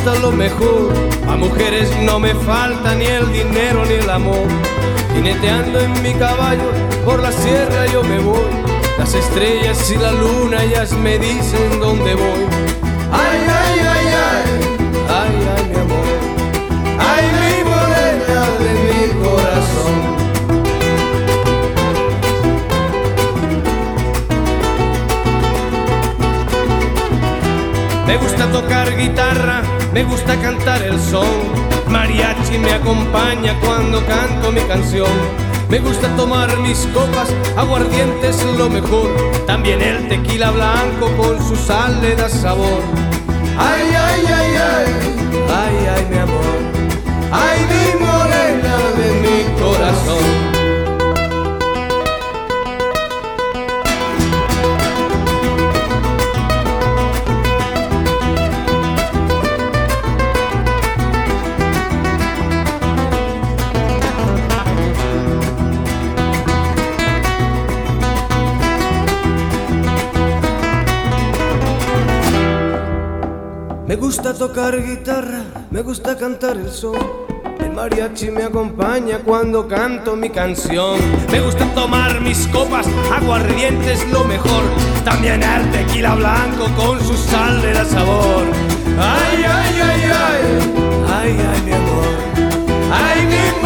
gusta lo mejor. A mujeres no me falta ni el dinero ni el amor. Jineteando en mi caballo por la sierra yo me voy. Las estrellas y la luna ellas me dicen dónde voy. Ay, ay, ay, ay, ay, ay, mi amor. Ay, mi morena de mi corazón. Me gusta tocar guitarra, me gusta cantar el son. Mariachi me acompaña cuando canto mi canción. Me gusta tomar mis copas, aguardiente es lo mejor. También el tequila blanco con su sal le da sabor. Ay, ay, ay, ay, ay, ay, mi amor. Ay, mi morena de mi corazón. Me gusta tocar guitarra, me gusta cantar el son. El mariachi me acompaña cuando canto mi canción. Me gusta tomar mis copas, aguardiente es lo mejor. También el tequila blanco con su sal le da sabor. Ay, ay, ay, ay, ay, ay, mi amor. Ay, mi